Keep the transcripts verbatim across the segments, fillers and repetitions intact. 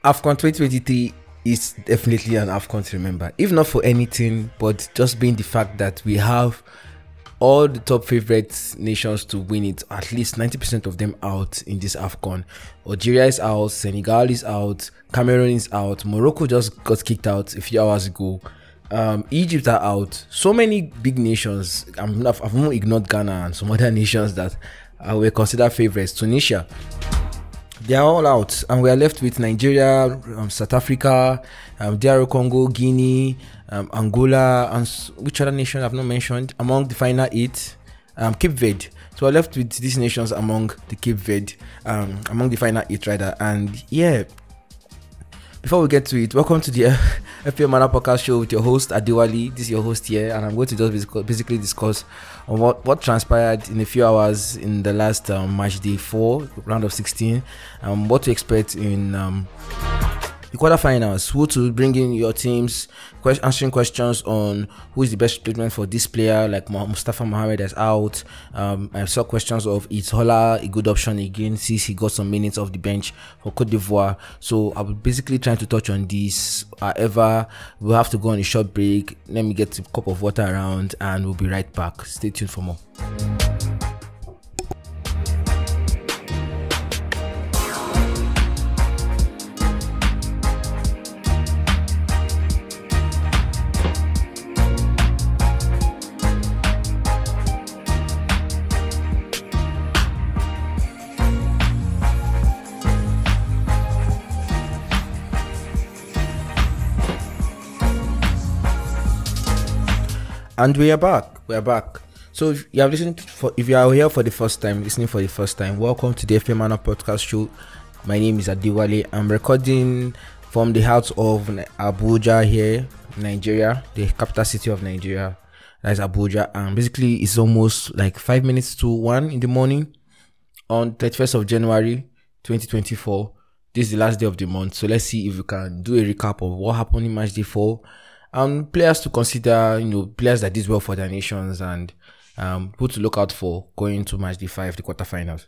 AFCON twenty twenty-three is definitely an AFCON to remember, if not for anything, but just being the fact that we have all the top favorite nations to win it, at least ninety percent of them out in this AFCON. Algeria is out, Senegal is out, Cameroon is out, Morocco just got kicked out a few hours ago. Um, Egypt are out. So many big nations. I'm not, I've not ignored Ghana and some other nations that uh, were considered favorites. Tunisia, they are all out, and we are left with Nigeria, um, South Africa, um, D R Congo, Guinea, um, Angola, and which other nation I've not mentioned among the final eight. Um, Cape Verde. So we're left with these nations among the Cape Verde, um, among the final eight rather. And yeah, before we get to it, welcome to the F P L Mana Podcast Show with your host Adewale. This is your host here, and I'm going to just basically discuss on what, what transpired in a few hours in the last um, match day four, round of sixteen, um, what to expect in um, the quarterfinals, who to bring in your teams, que- answering questions on who is the best replacement for this player, like Mustafa Mohamed is out. Um, I saw questions of is Hola a good option again since he got some minutes off the bench for Cote d'Ivoire. So I'll be basically trying to touch on this. However, we'll have to go on a short break. Let me get a cup of water around and we'll be right back. Stay tuned for more. And we are back. We are back. So if you have listened for, if you are here for the first time, listening for the first time, welcome to the F P L Mana Podcast Show. My name is Adewale. I'm recording from the house of Abuja here, Nigeria, the capital city of Nigeria. That is Abuja, and basically it's almost like five minutes to one in the morning on thirty-first of January, twenty twenty-four. This is the last day of the month. So let's see if we can do a recap of what happened in match day four. Um, players to consider, you know, players that did well for their nations, and um, who to look out for going into match day five, the quarterfinals.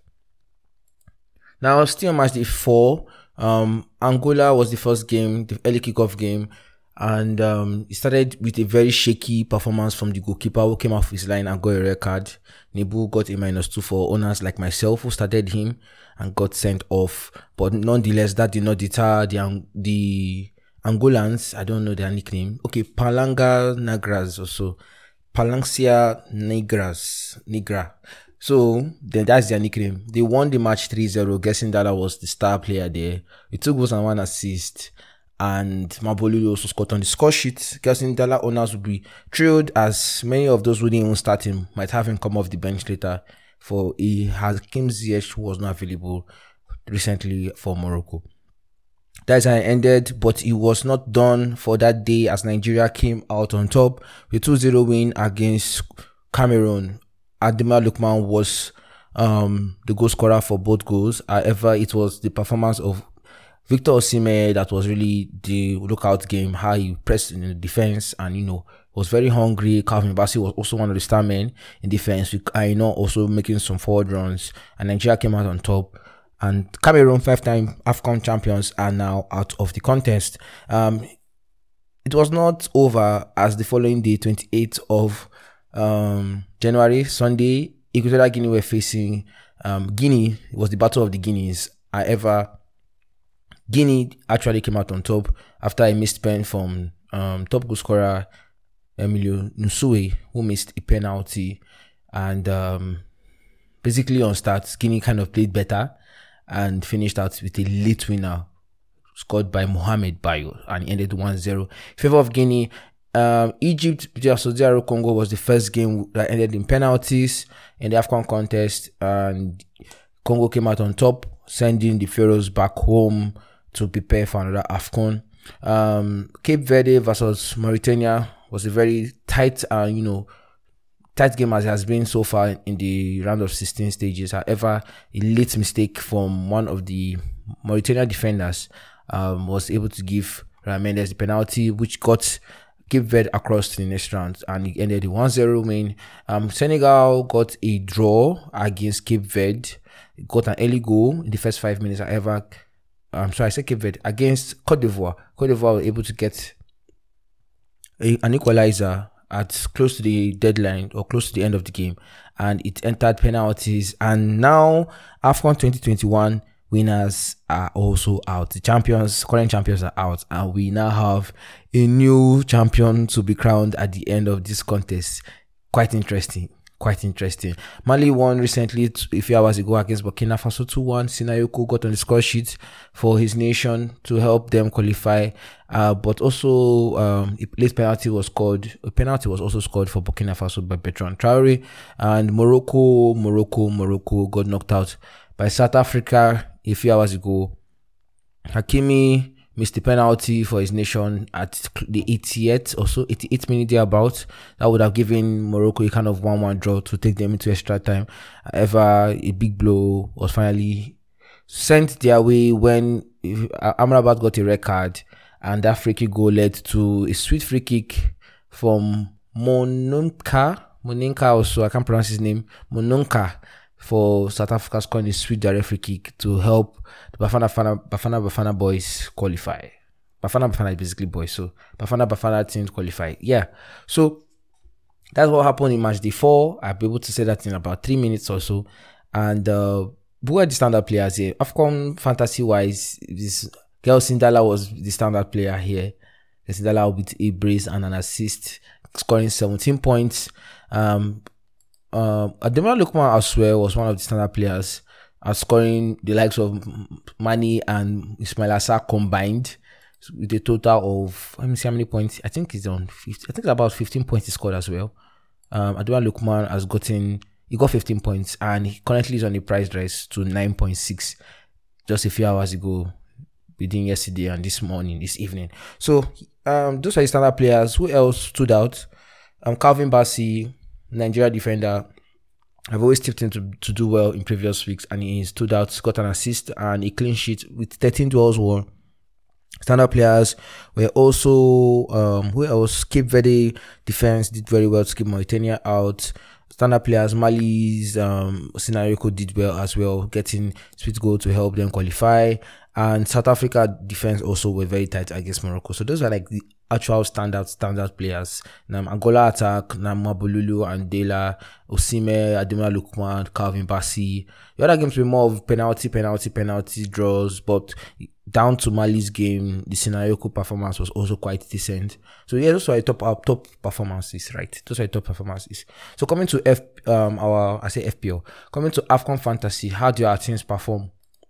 Now, still on match day four, um, Angola was the first game, the early kickoff game, and um, it started with a very shaky performance from the goalkeeper who came off his line and got a red card. Nebu got a minus two for owners like myself who started him and got sent off, but nonetheless, that did not deter the the. Angolans, I don't know their nickname. Okay, Palanga Negras also. Palancia Negras. Negra. So, then that's their nickname. They won the match three zero, guessing that I was the star player there. He took goals and one assist. And Mabolu also scored on the score sheet. Guessing Dala owners would be thrilled, as many of those who didn't even start him might have him come off the bench later. For he has Hakim Ziyech, who was not available recently for Morocco. That's how it ended, but it was not done for that day as Nigeria came out on top with two zero win against Cameroon. Ademola Lookman was um, the goal scorer for both goals. However, it was the performance of Victor Osimhen that was really the lookout game, how he pressed in the defense and, you know, was very hungry. Calvin Bassey was also one of the star men in defense, with Aina also making some forward runs, and Nigeria came out on top. And Cameroon, five-time AFCON champions, are now out of the contest. Um, it was not over, as the following day, twenty-eighth of um, January, Sunday, Equatorial Guinea were facing um, Guinea. It was the Battle of the Guineas. However, Guinea actually came out on top after a missed pen from um, top goal scorer Emilio Nsue, who missed a penalty. And um, basically on start, Guinea kind of played better and finished out with a late winner scored by Mohamed Bayo, and ended one zero in favor of Guinea. Um, Egypt, D R Congo was the first game that ended in penalties in the AFCON contest, and Congo came out on top, sending the Pharaohs back home to prepare for another AFCON. Um, Cape Verde versus Mauritania was a very tight, uh, you know, tight game as it has been so far in the round of sixteen stages. However, a late mistake from one of the Mauritania defenders um, was able to give Mendes the penalty, which got Cape Verde across to the next round, and it ended the one zero win. Um, Senegal got a draw against Cape Verde, got an early goal in the first five minutes. However, I'm sorry, I said Cape Verde, against Cote d'Ivoire. Cote d'Ivoire were able to get a, an equalizer at close to the deadline or close to the end of the game, and it entered penalties. And now AFCON twenty twenty-one winners are also out. The champions, current champions are out, and we now have a new champion to be crowned at the end of this contest. Quite interesting. Quite interesting. Mali won recently a few hours ago against Burkina Faso two one. Sinayoko got on the score sheet for his nation to help them qualify. Uh, but also, um, a late penalty was scored. A penalty was also scored for Burkina Faso by Bertrand Traore. And Morocco, Morocco, Morocco got knocked out by South Africa a few hours ago. Hakimi missed the penalty for his nation at the eightieth or so, eighty-eight minute thereabout. That would have given Morocco a kind of one one draw to take them into extra time. However, a big blow was finally sent their way when Amrabat got a red card, and that free kick goal led to a sweet free kick from Monunka. Monunka also, I can't pronounce his name. Monunka, for South Africa scoring a sweet direct free kick to help the Bafana Bafana Bafana Bafana boys qualify. Bafana Bafana is basically boys, so Bafana Bafana teams qualify. Yeah, so that's what happened in match day four. I'll be able to say that in about three minutes or so. And uh, who are the standard players here? AFCON fantasy wise, this girl Sindala was the standard player here. Sindala with a brace and an assist, scoring seventeen points. Um, Uh, Ademola Lookman as well was one of the standard players, uh, scoring the likes of Mane and Ismail Assar combined with a total of, let me see how many points. I think he's on fifty. I think it's about fifteen points he scored as well. Um, Ademola Lookman has gotten, he got fifteen points, and he currently is on a price rise to nine point six just a few hours ago, within yesterday and this morning, this evening. So um, those are the standard players. Who else stood out? Um, Calvin Bassey, Nigeria defender. I've always tipped him to, to do well in previous weeks, and he stood out, got an assist and a clean sheet with thirteen duels won. Standard players were also, um, who else? Cape Verde defense did very well to keep Mauritania out. Standard players, Mali's um, Sinayoko did well as well, getting sweet goal to help them qualify. And South Africa defense also were very tight against Morocco. So those are like the actual standard standard players. Nam Angola attack, Nam Mabululu, Andela, Osime, Ademola Lookman, Calvin Bassey. The other games were more of penalty, penalty, penalty draws, but down to Mali's game, the Sinayoko performance was also quite decent. So yeah, those are top uh, top performances, right? Those are top performances. So coming to F, um, our I say F P L, coming to AFCON Fantasy, how do our teams perform?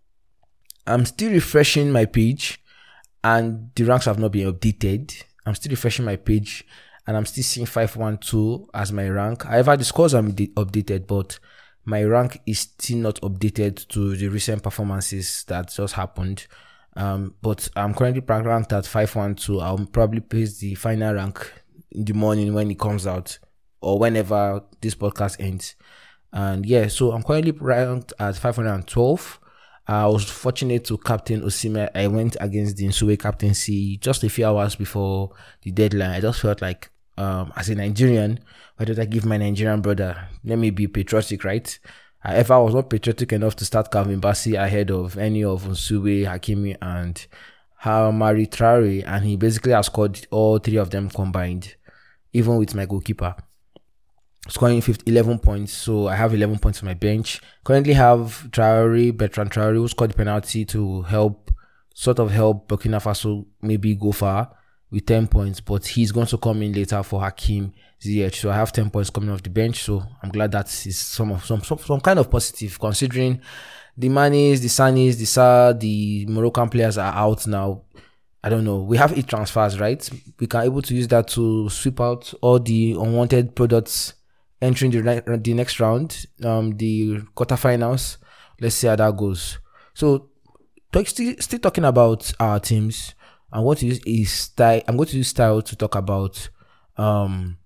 I'm still refreshing my page, and the ranks have not been updated. I'm still refreshing my page, and I'm still seeing five one two as my rank. However, the scores are updated, but my rank is still not updated to the recent performances that just happened. Um, but I'm currently ranked at five one two. I'll probably paste the final rank in the morning when it comes out, or whenever this podcast ends. And yeah, so I'm currently ranked at five hundred twelve. I was fortunate to captain Osimhen. I went against the Nsue captaincy just a few hours before the deadline. I just felt like, um, as a Nigerian, why don't I give my Nigerian brother? Let me be patriotic, right? However, I was not patriotic enough to start Calvin Bassey ahead of any of Nsue, Hakimi, and Hamari Traore, and he basically has scored all three of them combined, even with my goalkeeper scoring eleven points. So I have eleven points on my bench. Currently have Traore, Bertrand Traore, who scored the penalty to help, sort of help Burkina Faso maybe go far with ten points, but he's going to come in later for Hakim Ziyech. So I have ten points coming off the bench. So I'm glad that is some of some some, some kind of positive, considering the Manes, the Sanis, the Sa, the Moroccan players are out now. I don't know. We have eight transfers, right? We can able to use that to sweep out all the unwanted products entering the, the next round, um, the quarterfinals. Let's see how that goes. So, talk, still, still talking about our teams. I want to use is style. I'm going to use style to talk about um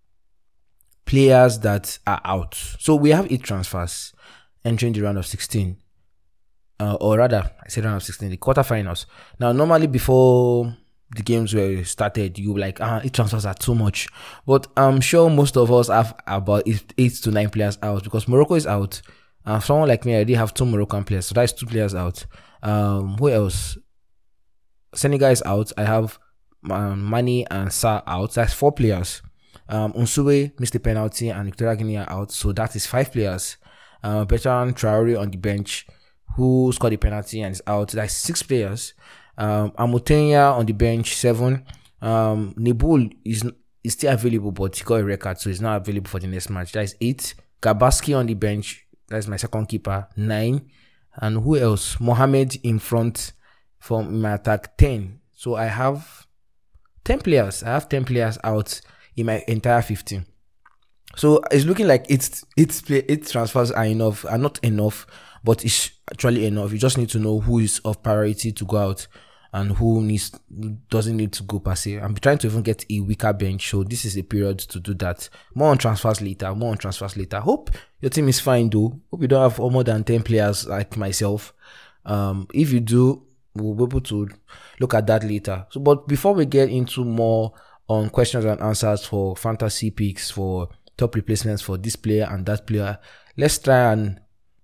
players that are out. So we have eight transfers entering the round of sixteen, uh, or rather, I said round of sixteen, the quarterfinals. Now, normally before the games were started, you were like, ah, eight transfers are too much. But I'm sure most of us have about eight, eight to nine players out, because Morocco is out, Uh, someone like me, I already have two Moroccan players, so that's two players out. Um, who else? Senegal is out. I have um, Mane and Sa out. That's four players. Um, Unsue missed the penalty and Victoria Guinea are out, so that is five players. Uh, Bertrand Traore on the bench, who scored the penalty and is out. That's six players. Um, Amotenya on the bench, seven. Um, Nebul is is still available, but he got a record, so he's not available for the next match. That is eight. Gabaski on the bench. That's my second keeper, nine. And who else? Mohamed in front from my attack, ten. So I have ten players. I have ten players out in my entire fifteen. So it's looking like it's it's its transfers are enough, are not enough, but it's actually enough. You just need to know who is of priority to go out and who needs doesn't need to go per se. I'm trying to even get a weaker bench, so this is a period to do that. More on transfers later. More on transfers later. Hope your team is fine though. Hope you don't have more than ten players like myself. Um, if you do, we'll be able to look at that later. So, but before we get into more on questions and answers for fantasy picks for top replacements for this player and that player, let's try and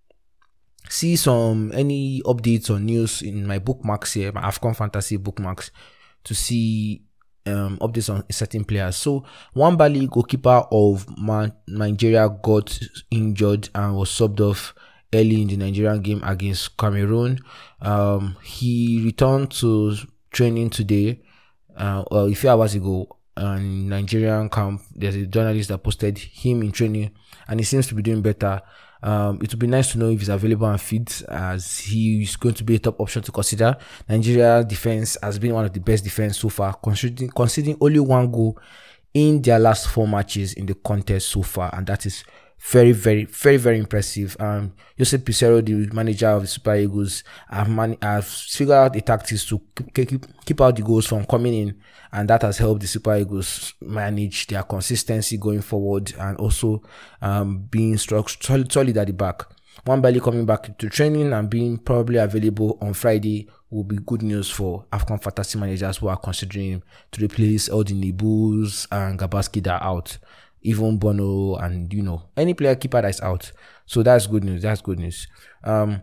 see some any updates or news in my bookmarks here, my AFCON fantasy bookmarks, to see um updates on certain players. So Nwabali, goalkeeper of Man- Nigeria, got injured and was subbed off early in the Nigerian game against Cameroon. Um, he returned to training today, uh, well, a few hours ago, in Nigerian camp. There's a journalist that posted him in training, and he seems to be doing better. Um, it would be nice to know if he's available and fit, as he is going to be a top option to consider. Nigeria defense has been one of the best defense so far, considering considering only one goal in their last four matches in the contest so far, and that is very, very, very, very impressive. Um, Joseph Pizarro, the manager of the Super Eagles, have man- have figured out the tactics to keep, keep keep out the goals from coming in, and that has helped the Super Eagles manage their consistency going forward, and also um being struck solid, solid at the back. Nwabali coming back to training and being probably available on Friday will be good news for AFCON fantasy managers who are considering him to replace all the Nebuls and Gabaski that are out. Even Bono, and you know, any player keeper that's out. So that's good news. That's good news. Um,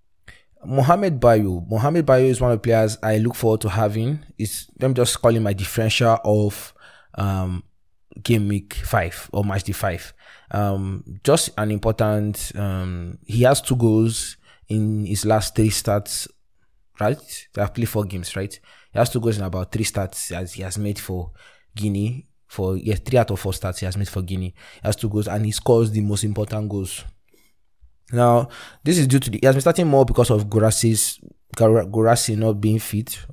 Mohamed Bayo. Mohamed Bayo is one of the players I look forward to having. It's let me just call him my differential of um game week five or match day five. Um, just an important. Um, he has two goals in his last three starts. Right, they have played four games. Right, he has two goals in about three starts as he has made for Guinea. For yes, three out of four starts he has made for Guinea. He has two goals and he scores the most important goals. Now, this is due to the he has been starting more because of Guirasssy's Guirassy not being fit.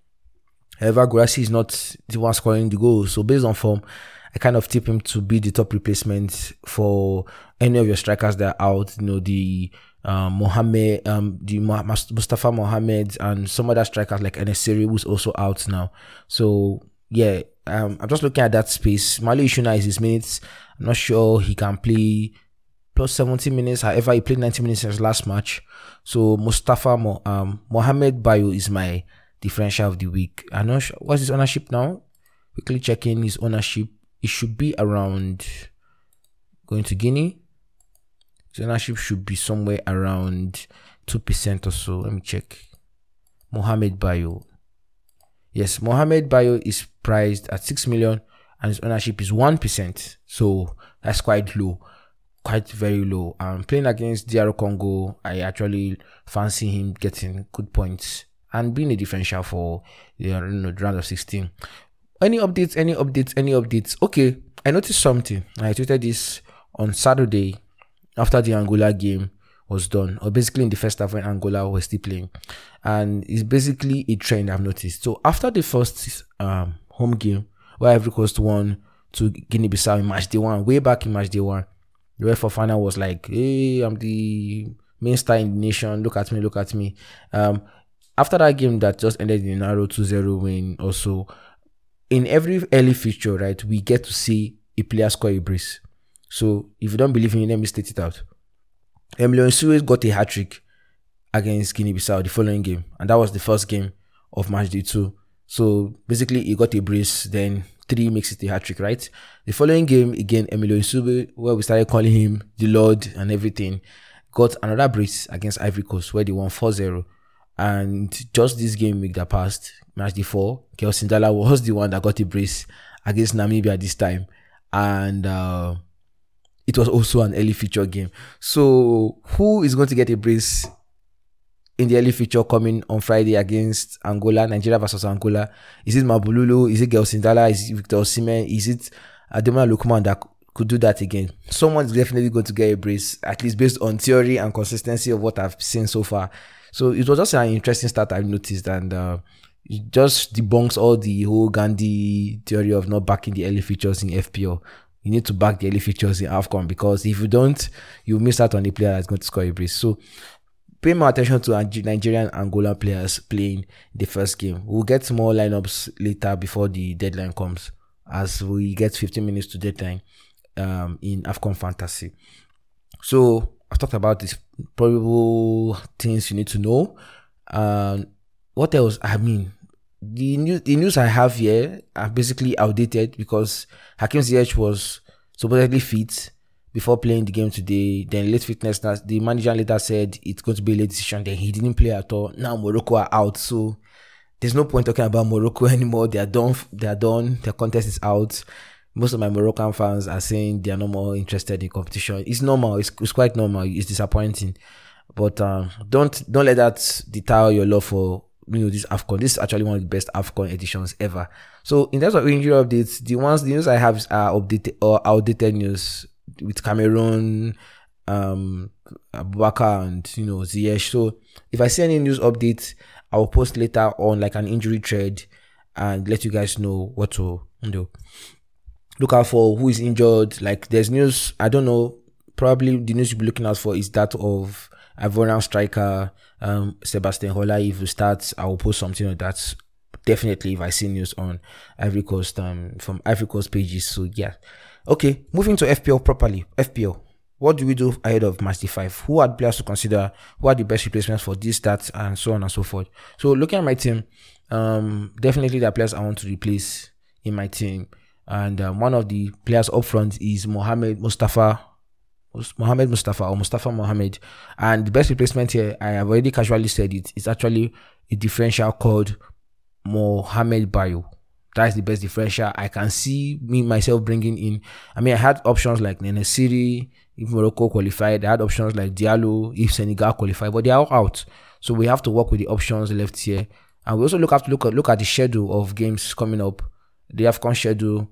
However, Guirassy is not the one scoring the goals. So based on form, I kind of tip him to be the top replacement for any of your strikers that are out. You know, the um, Mohamed, um, the Mustafa Mohamed, and some other strikers like Enesiri, who's also out now. So yeah. Um, I'm just looking at that space. Malu Ishuna is his minutes. I'm not sure he can play plus seventy minutes. However, he played ninety minutes in his last match. So Mustafa Mo, um, Mohamed Bayo is my differential of the week. I'm not sure what's his ownership now. Quickly checking his ownership. It should be around going to Guinea. His ownership should be somewhere around two percent or so. Let me check. Mohamed Bayo. Yes, Mohamed Bayo is priced at six million and his ownership is one percent. So that's quite low, quite very low. Um, playing against D R Congo, I actually fancy him getting good points and being a differential for the, you know, the round of sixteen. Any updates, any updates, any updates? Okay, I noticed something. I tweeted this on Saturday after the Angola game was done, or basically in the first half when Angola was still playing, and it's basically a trend I've noticed. So after the first um home game where Ivory Coast won to Guinea-Bissau in match day one, way back in match day one, the UEFA final was like, "Hey, I'm the main star in the nation. Look at me, look at me." Um, after that game that just ended in a narrow two zero win, also in every early feature, right, we get to see a player score a brace. So if you don't believe me, let me state it out. Emilio Nsue got a hat-trick against Guinea-Bissau the following game, and that was the first game of match day two. So basically he got a brace, then three makes it a hat-trick, right? The following game again, Emilio Nsue, where we started calling him the Lord and everything, got another brace against Ivory Coast where they won four zero. And just this game week that passed, match day four, Gelson Dala was the one that got a brace against Namibia this time. And uh, it was also an early feature game. So who is going to get a brace in the early feature coming on Friday against Angola, Nigeria versus Angola? Is it Mabululu? Is it Gelson Dala? Is it Victor Osimhen? Is it Ademola Lookman that could do that again? Someone's definitely going to get a brace, at least based on theory and consistency of what I've seen so far. So it was just an interesting start I've noticed, and uh, it just debunks all the whole Gandhi theory of not backing the early features in F P L. You need to back the early features in AFCON, because if you don't, you miss out on the player that's going to score a brace. So pay more attention to Nigerian Angola players playing the first game. We'll get more lineups later before the deadline comes, as we get fifteen minutes to deadline um, in AFCON Fantasy. So I've talked about these probable things you need to know. Um, what else? I mean, the news, the news I have here are basically outdated, because Hakim Ziyech was supposedly fit before playing the game today. Then late fitness, the manager later said it's going to be a late decision. Then he didn't play at all. Now Morocco are out, so there's no point talking about Morocco anymore. They are done. They are done. Their contest is out. Most of my Moroccan fans are saying they are no more interested in competition. It's normal. It's, it's quite normal. It's disappointing, but um, don't don't let that deter your love for, you know, this AFCON. This is actually one of the best AFCON editions ever. So in terms of injury updates, the ones the news I have are updated or outdated news with Cameroon, um, Abubakar, and you know Ziyech. So if I see any news updates, I will post later on like an injury thread and let you guys know what to do. Look out for who is injured. Like there's news, I don't know, probably the news you'll be looking out for is that of Ivorian striker um, Sebastian Hola. If he starts, I will post something on that. Definitely if I see news on Ivory Coast um, from Ivory Coast pages. So yeah. Okay, moving to F P L properly. F P L. What do we do ahead of match day five? Who are the players to consider? Who are the best replacements for these stats, and so on and so forth? So looking at my team, um, definitely there are players I want to replace in my team. And um, one of the players up front is Mohamed Mustafa, Mohamed Mustafa or Mustafa Mohamed. And the best replacement here, I have already casually said it, it's actually a differential called Mohamed Bayo. That is the best differential I can see me myself bringing in. I mean, I had options like Nenesiri if Morocco qualified. I had options like Diallo if Senegal qualified, but they are all out. So we have to work with the options left here. And we also look have to look at look at the schedule of games coming up. The AFCON schedule.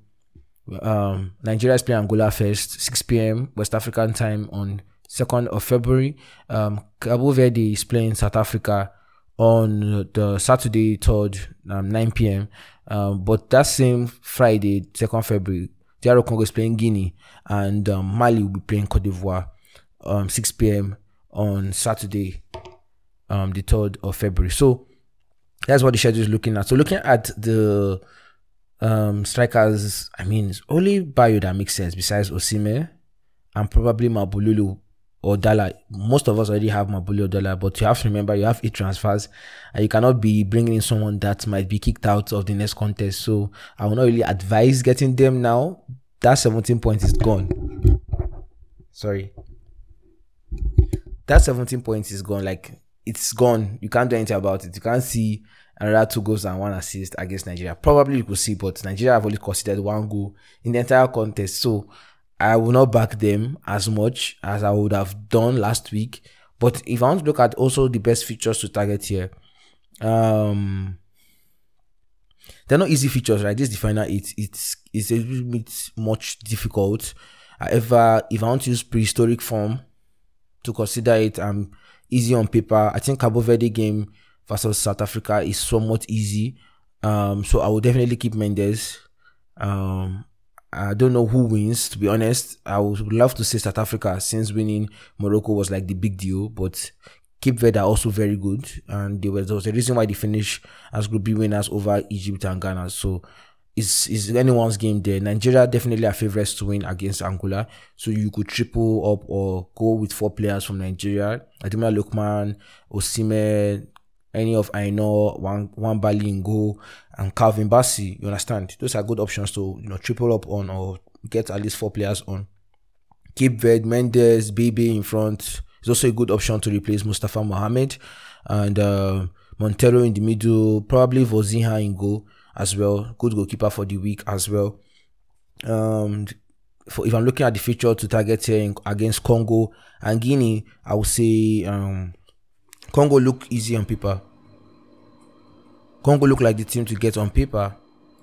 Um, Nigeria is playing Angola first, six p.m. West African time on second of February. Um, Cabo Verde is playing South Africa on the Saturday third, um, nine p.m. Um, but that same Friday, second February, D R Congo is playing Guinea, and um, Mali will be playing Cote d'Ivoire, um, six p.m. on Saturday, um, the third of February. So that's what the schedule is looking at. So looking at the um, strikers, I mean, it's only Bayo that makes sense besides Osimhen and probably Mabululu or Dala. Most of us already have Mabululu or Dala, but you have to remember you have eight transfers and you cannot be bringing in someone that might be kicked out of the next contest. So I will not really advise getting them now. That seventeen points is gone. Sorry. That seventeen points is gone. Like, it's gone. You can't do anything about it. You can't see another two goals and one assist against Nigeria. Probably you could see, but Nigeria have only considered one goal in the entire contest. So I will not back them as much as I would have done last week. But if I want to look at also the best features to target here, um, they're not easy features, right? This is the final eight. It's it's a little bit much difficult. However, if I want to use prehistoric form to consider it, um, easy on paper. I think Cabo Verde game versus South Africa is somewhat easy. Um, so I will definitely keep Mendes. Um, I don't know who wins, to be honest. I would love to say South Africa, since winning Morocco was like the big deal, but Cape Verde are also very good, and there was, there was a reason why they finished as Group B winners over Egypt and Ghana. So it's, it's anyone's game there. Nigeria definitely are favorites to win against Angola, so you could triple up or go with four players from Nigeria: Ademola Lookman, Osimhen, any of Aino, one one Bali in goal, and Calvin Bassey. You understand? Those are good options to, you know, triple up on or get at least four players on. Cape Verde, Mendes, Bebe in front, He's also a good option to replace Mustafa Mohamed. And uh, Montero in the middle, probably Vozinha in goal as well. Good goalkeeper for the week as well. Um, for, if I'm looking at the future to target here in, against Congo and Guinea, I would say um, Congo look easy on paper. Congo look like the team to get on paper.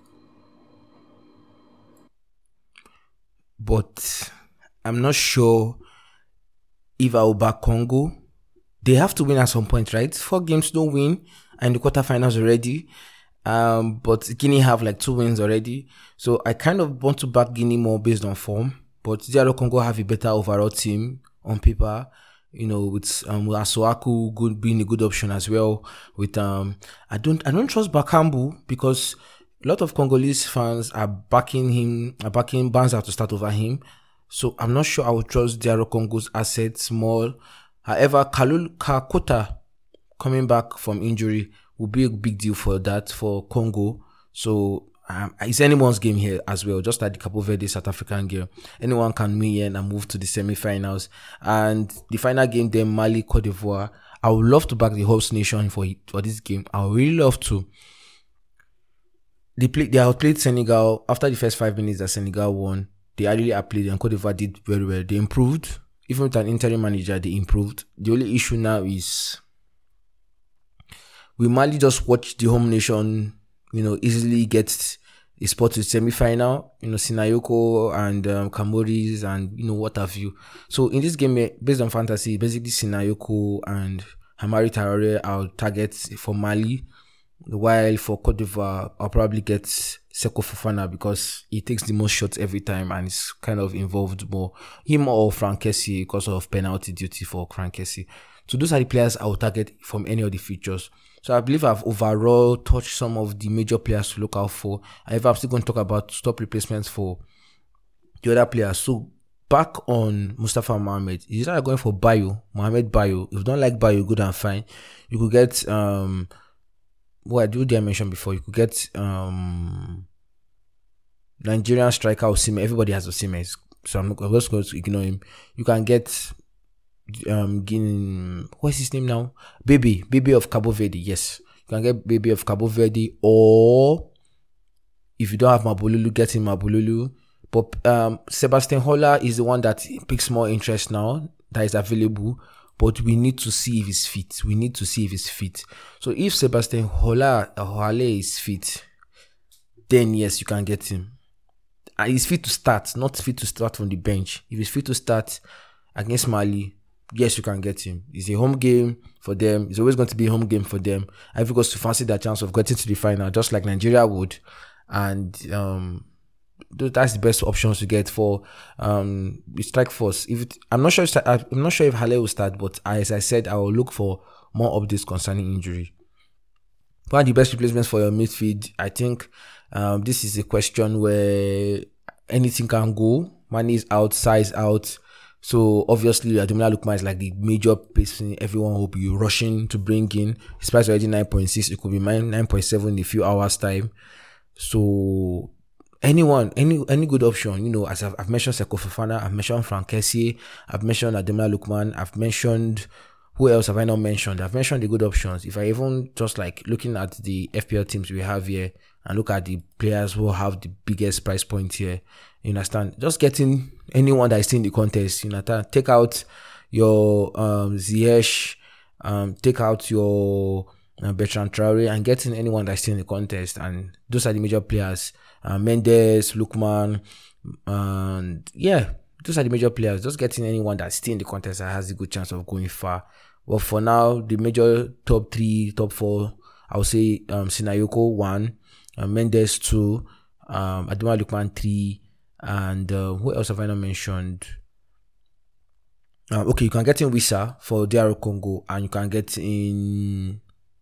But I'm not sure if I will back Congo. They have to win at some point, right? Four games, no win, and the quarterfinals already. Um, but Guinea have like two wins already. So I kind of want to back Guinea more based on form. But D R Congo have a better overall team on paper. You know, with um with Asuaku good being a good option as well. With um I don't I don't trust Bakambu because a lot of Congolese fans are backing him, are backing Banza to start over him. So I'm not sure I would trust D R Congo's assets more. However, Kalul Kakota coming back from injury will be a big deal for that, for Congo. So um, it's anyone's game here as well, just like the Cape Verde South African game. Anyone can win here and move to the semi-finals. And the final game, then Mali, Cote d'Ivoire. I would love to back the host nation for, for this game. I would really love to. They played, they outplayed Senegal. After the first five minutes that Senegal won, they really outplayed and Cote d'Ivoire did very well. They improved. Even with an interim manager, they improved. The only issue now is we Mali just watch the home nation, you know, easily get a spot to semi-final, you know, Sinayoko and um, Kamoris and, you know, what have you. So in this game, based on fantasy, basically Sinayoko and Hamari Traoré are targets for Mali, while for Cote d'Ivoire, I'll probably get Seko Fofana because he takes the most shots every time and is kind of involved more. Him or Franck Kessie because of penalty duty for Franck Kessie. So those are the players I will target from any of the features. So I believe I've overall touched some of the major players to look out for. However, I'm still going to talk about top replacements for the other players. So back on Mustafa Mohamed, is that going for Bayo, Mohamed Bayo? If you don't like Bayo, good and fine. You could get um what I do did I mention before? You could get um Nigerian striker Osimhen. Everybody has Osimhen, so I'm, not, I'm just going to ignore him. You can get um what's his name now? Baby, Baby of Cabo Verde. Yes, you can get Baby of Cabo Verde, or if you don't have Mabululu, get him Mabululu. But um, Sebastian Haller is the one that picks more interest now that is available. But we need to see if he's fit. We need to see if he's fit. So if Sebastian Haller, Haller is fit, then yes, you can get him. And he's fit to start, not fit to start from the bench. If he's fit to start against Mali, yes, you can get him. It's a home game for them. It's always going to be a home game for them. Ivory Coast to fancy their chance of getting to the final, just like Nigeria would. And um, that's the best options to get for um the strike force. If it, I'm not sure, if, I'm not sure if Haller will start, but as I said, I will look for more updates concerning injury. One of the best replacements for your midfield, I think um this is a question where anything can go. Money is out, size out. So obviously, Ademola Lookman is like the major person everyone will be rushing to bring in. His price already nine point six. It could be nine point seven in a few hours time. So anyone, any any good option, you know, as I've, I've mentioned Seko Fofana, I've mentioned Franck Kessie, I've mentioned Ademola Lookman, I've mentioned, who else have I not mentioned? I've mentioned the good options. If I even just like looking at the F P L teams we have here and look at the players who have the biggest price point here, you understand? Just getting anyone that is in the contest, you understand? Take out your um, Ziyech, um, take out your uh, Bertrand Traoré, and getting anyone that's still in the contest. And those are the major players. Uh, Mendes, Lookman, and yeah, those are the major players. Just getting anyone that's still in the contest that has a good chance of going far. Well, for now, the major top three, top four, I would say um, Sinayoko one, uh, Mendes two, um, Ademola Lookman three, and uh, who else have I not mentioned? Um, okay, you can get in Wissa for D R Congo, and you can get in.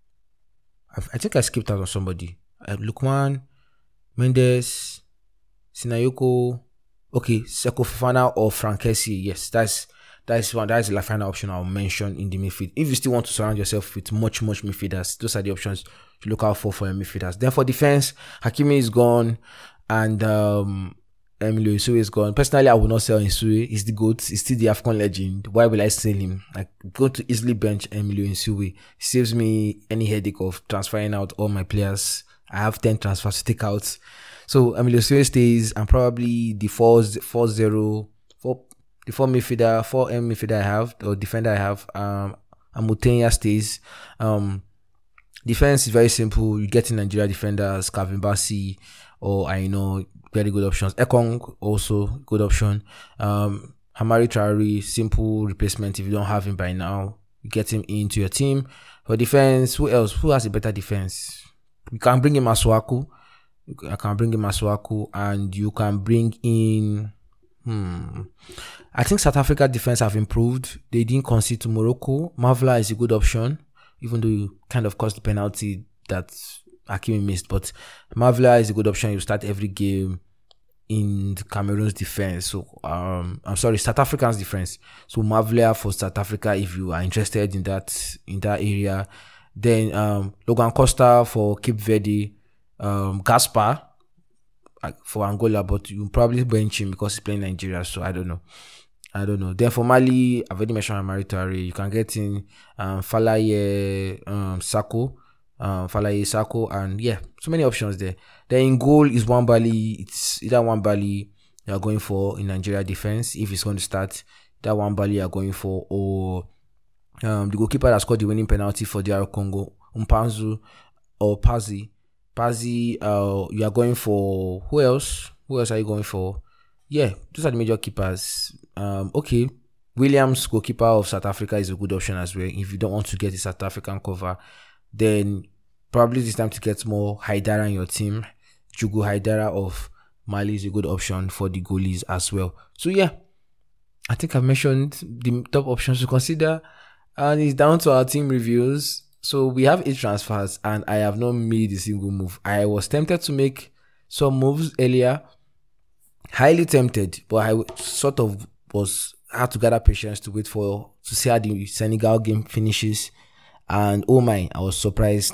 I think I skipped out on somebody. Uh, Lookman, Mendes, Sinayoko, okay, Seko Fofana or Franck Kessie. Yes, that's that's one. That's the final option I'll mention in the midfield. If you still want to surround yourself with much, much midfielders, those are the options to look out for for your midfielders. Then for defense, Hakimi is gone, and um, Emilio Nsue is gone. Personally, I will not sell Nsue. He's the GOAT. He's still the African legend. Why will I sell him? I go to easily bench Emilio Nsue. It saves me any headache of transferring out all my players. I have ten transfers to take out. So Emilio Nsue stays, and probably the four four zero four the four midfielder four M midfielder I have or defender I have. Um, Amutenya stays. Um, defense is very simple. You get in Nigeria defenders, Calvin Bassey, or I know very good options. Ekong also good option. Um, Hamari Traore, simple replacement if you don't have him by now. You get him into your team. For defense, who else? Who has a better defense? You can bring in Masuaku. I can bring in Masuaku, and you can bring in. Hmm. I think South Africa defense have improved. They didn't concede to Morocco. Mavla is a good option, even though you kind of caused the penalty that Hakimi missed. But Mavla is a good option. You start every game in Cameroon's defense. So um, I'm sorry, South Africa's defense. So Mavla for South Africa, if you are interested in that in that area. Then um, Logan Costa for Cape Verde. Um, Gaspar for Angola, but you probably bench him because he's playing Nigeria, so I don't know. I don't know. Then for Mali, I've already mentioned Hamari Traore. You can get in um, Falaye um, Sako, um, Falaye Sako, and yeah, so many options there. Then in goal is Wambali. It's either Wambali you are going for in Nigeria defense if it's going to start. That Wambali you are going for, or um, the goalkeeper that scored the winning penalty for D R Congo, Mpanzu or Pazi. Pazi, uh, you are going for who else? Who else are you going for? Yeah, those are the major keepers. Um, okay, Williams, goalkeeper of South Africa, is a good option as well. If you don't want to get a South African cover, then probably it's time to get more Haidara in your team. Jugu Haidara of Mali is a good option for the goalies as well. So yeah, I think I've mentioned the top options to consider, and it's down to our team reviews. So we have eight transfers, and I have not made a single move. I was tempted to make some moves earlier, highly tempted, but I sort of was had to gather patience to wait for to see how the Senegal game finishes. And oh my, I was surprised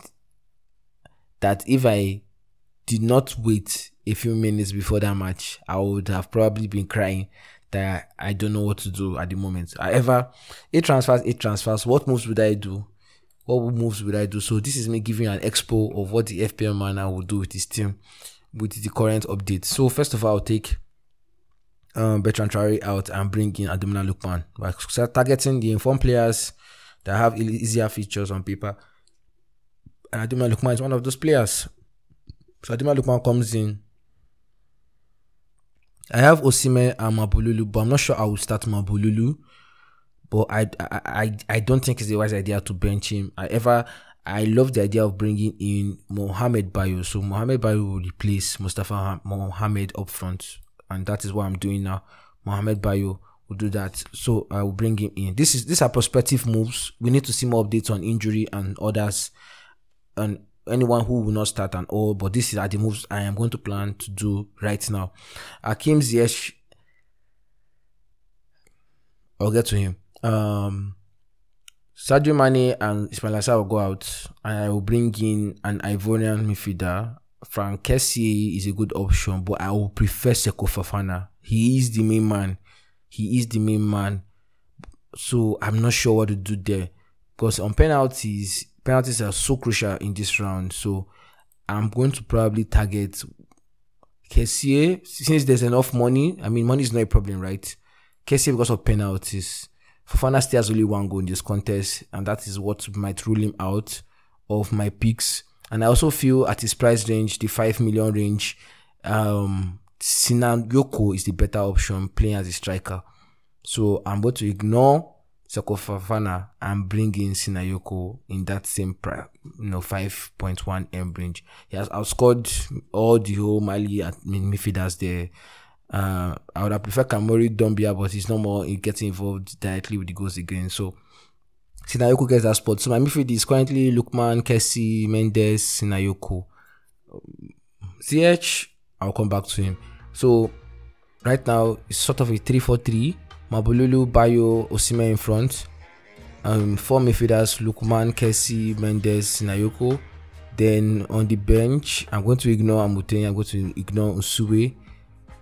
that if I did not wait a few minutes before that match, I would have probably been crying that I don't know what to do at the moment. However, eight transfers, eight transfers. What moves would I do? What moves would I do? So this is me giving you an expo of what the F P L Manager will do with his team with the current update. So first of all, I'll take um, Bertrand Traore out and bring in Ademola Lookman. By targeting the informed players that have easier features on paper. And Ademola Lookman is one of those players. So Ademola Lookman comes in. I have Osimhen and Mabululu, but I'm not sure I will start Mabululu. But I, I I I don't think it's a wise idea to bench him. However, I love the idea of bringing in Mohamed Bayo. So Mohamed Bayo will replace Mustafa Mohamed up front, and that is what I'm doing now. Mohamed Bayo will do that. So I will bring him in. This is these are prospective moves. We need to see more updates on injury and others, and anyone who will not start and all. But this is are the moves I am going to plan to do right now. Hakim Ziyech, I'll get to him. Um, Sadio Mane and Ismail Assar will go out, and I will bring in an Ivorian midfielder. Franck Kessié is a good option, but I will prefer Seko Fofana. He is the main man. He is the main man. So I'm not sure what to do there, because on penalties, penalties are so crucial in this round. So I'm going to probably target Kessié since there's enough money. I mean, money is not a problem, right? Kessié because of penalties. Fofana still has only one goal in this contest, and that is what might rule him out of my picks. And I also feel at his price range, the five million range, um, Sinan Yoko is the better option playing as a striker. So I'm going to ignore Seko Fofana and bring in Sinayoko in that same price, you know, five point one M range. He has outscored all the whole Mali midfielders there. Uh, I would have preferred Kamori Dombia, but he's no more getting involved directly with the goals again. So Sinayoko gets that spot. So my midfield is currently Lookman, Kessié, Mendes, Sinayoko. C H, I'll come back to him. So right now it's sort of a three four three. Mabululu, Bayo, Osimhen in front. Um, four midfielders: Lookman, Kessié, Mendes, Sinayoko. Then on the bench, I'm going to ignore Amutenya. I'm going to ignore Nsue.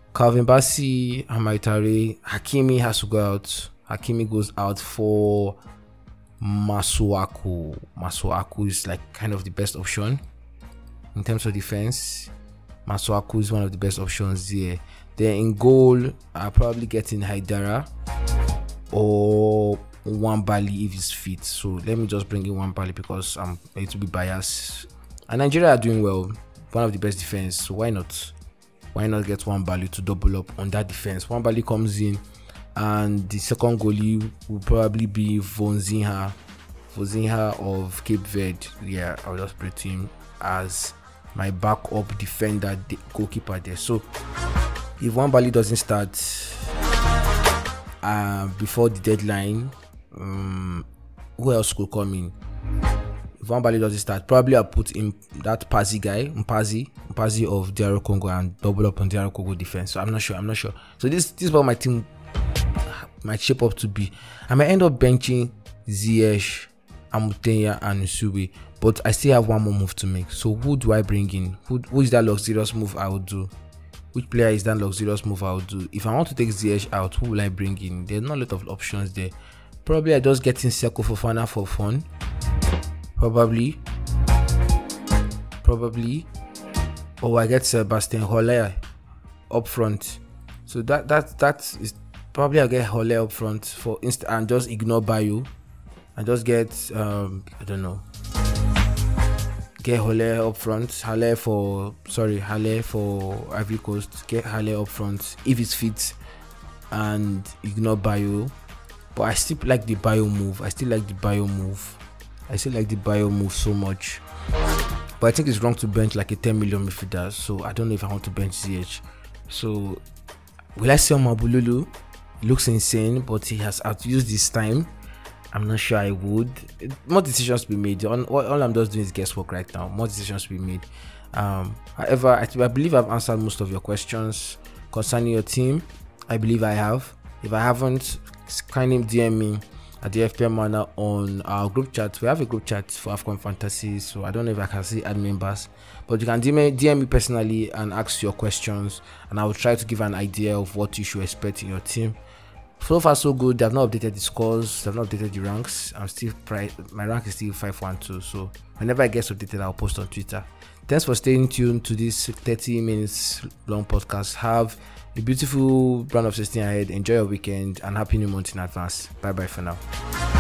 Calvin Bassey, Hamari Traore, Hakimi has to go out. Hakimi goes out for Masuaku. Masuaku is like kind of the best option in terms of defense. Masuaku is one of the best options there. Then in goal, I'll probably get in Haidara or Nwabali if he's fit. So let me just bring in Nwabali because I'm a little bit biased. And Nigeria are doing well, one of the best defense. So why not? Why not get Nwabali to double up on that defense? Nwabali comes in, and the second goalie will probably be Vonzinha, Vonzinha of Cape Verde. Yeah, I'll just bring him as my backup defender, the goalkeeper there. So if Nwabali doesn't start uh, before the deadline, um, who else could come in? If Nwabali doesn't start, probably I'll put in that Mpazi guy, Mpazi, Mpazi of D R Congo, and double up on D R Congo defense. So I'm not sure. I'm not sure. So this this is what my team might shape up to be. I might end up benching Ziyech, Amutenya, and Nsue, but I still have one more move to make. So who do I bring in? Who, who is that luxurious move I would do? Which player is that luxurious move I would do? If I want to take Ziyech out, who will I bring in? There's not a lot of options there. Probably I just get in Seko Fofana for fun. Probably. Probably. Or I get Sebastian Haller up front. So that that that is probably I get Haller up front for inst and just ignore Bayo and just get um I don't know. Get Haller up front. Haller for sorry, Haller for Ivory Coast. Get Haller up front if it's fit and ignore Bayo. But I still like the Bayo move. I still like the Bayo move. I still like the Bayo move so much. But I think it's wrong to bench like a ten million midfielder. So I don't know if I want to bench Ziyech. So will I sell Mabululu? It looks insane, but he has outused this time. I'm not sure I would. More decisions to be made. All, all I'm just doing is guesswork right now. More decisions to be made. Um, however, I, I believe I've answered most of your questions concerning your team. I believe I have. If I haven't, kindly D M me at the F P M Manor on our group chat. We have a group chat for AFCON Fantasy, so I don't know if I can see add members, but you can D M, D M me personally and ask your questions, and I will try to give an idea of what you should expect in your team. So far so good. They have not updated the scores, they have not updated the ranks. I'm still pri- my rank is still five one two, so whenever it gets updated I'll post on Twitter. Thanks for staying tuned to this thirty minutes long podcast. Have a beautiful round of sixteen ahead. Enjoy your weekend and happy new month in advance. Bye bye for now.